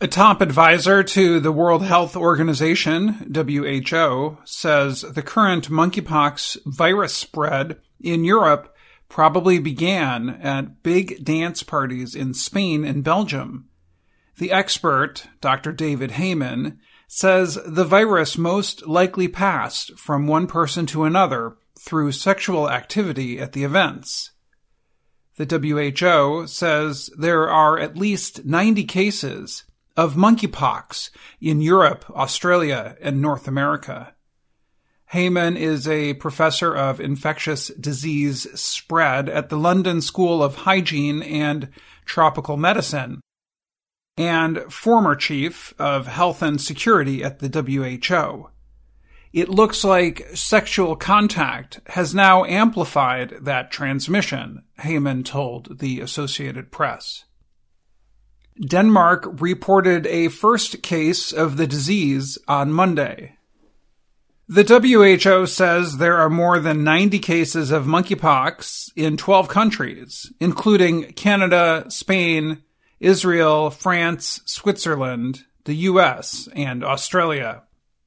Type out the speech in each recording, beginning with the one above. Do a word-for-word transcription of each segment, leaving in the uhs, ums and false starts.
A top advisor to the World Health Organization, W H O, says the current monkeypox virus spread in Europe probably began at big dance parties in Spain and Belgium. The expert, Doctor David Heymann, says the virus most likely passed from one person to another through sexual activity at the events. The W H O says there are at least ninety cases of monkeypox in Europe, Australia, and North America. Heymann is a professor of infectious disease spread at the London School of Hygiene and Tropical Medicine, and former chief of health and security at the W H O. It looks like sexual contact has now amplified that transmission, Heymann told the Associated Press. Denmark reported a first case of the disease on Monday. The W H O says there are more than ninety cases of monkeypox in twelve countries, including Canada, Spain, Israel, France, Switzerland, the U S, and Australia.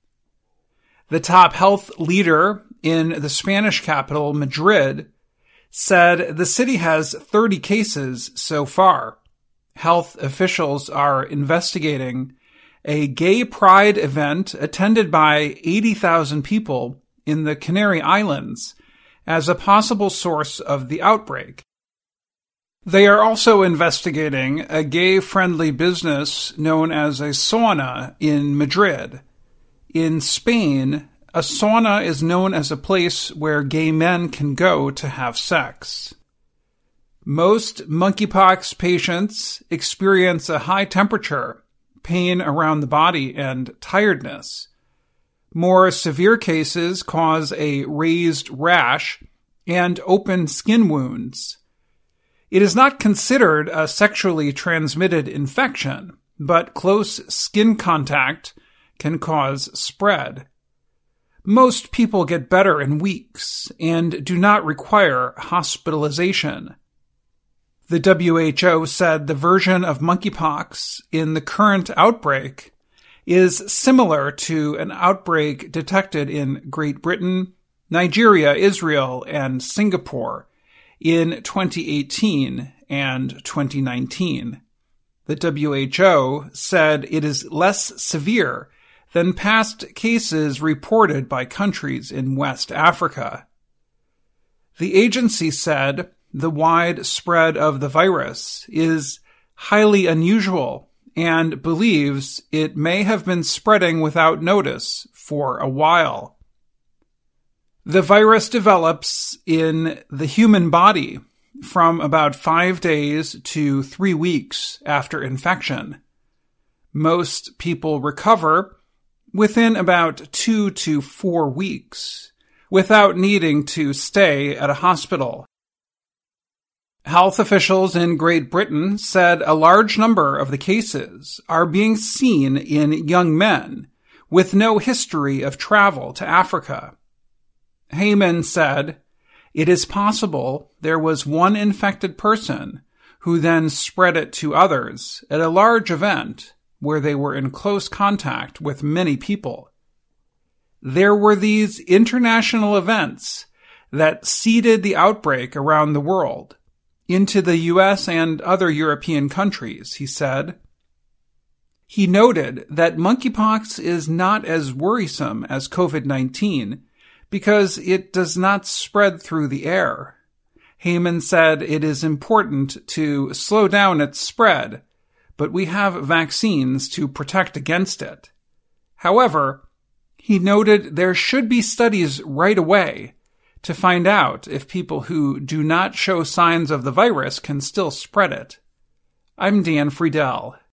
The top health leader in the Spanish capital, Madrid, said the city has thirty cases so far. Health officials are investigating a gay pride event attended by eighty thousand people in the Canary Islands as a possible source of the outbreak. They are also investigating a gay-friendly business known as a sauna in Madrid. In Spain, a sauna is known as a place where gay men can go to have sex. Most monkeypox patients experience a high temperature, pain around the body, and tiredness. More severe cases cause a raised rash and open skin wounds. It is not considered a sexually transmitted infection, but close skin contact can cause spread. Most people get better in weeks and do not require hospitalization. The W H O said the version of monkeypox in the current outbreak is similar to an outbreak detected in Great Britain, Nigeria, Israel, and Singapore in twenty eighteen and twenty nineteen. The W H O said it is less severe than past cases reported by countries in West Africa. The agency said the wide spread of the virus is highly unusual and believes it may have been spreading without notice for a while. The virus develops in the human body from about five days to three weeks after infection. Most people recover within about two to four weeks without needing to stay at a hospital. Health officials in Great Britain said a large number of the cases are being seen in young men with no history of travel to Africa. Heymann said, "It is possible there was one infected person who then spread it to others at a large event where they were in close contact with many people. There were these international events that seeded the outbreak around the world, into the U S and other European countries," he said. He noted that monkeypox is not as worrisome as COVID nineteen because it does not spread through the air. Heymann said it is important to slow down its spread, but we have vaccines to protect against it. However, he noted there should be studies right away to find out if people who do not show signs of the virus can still spread it. I'm Dan Friedel.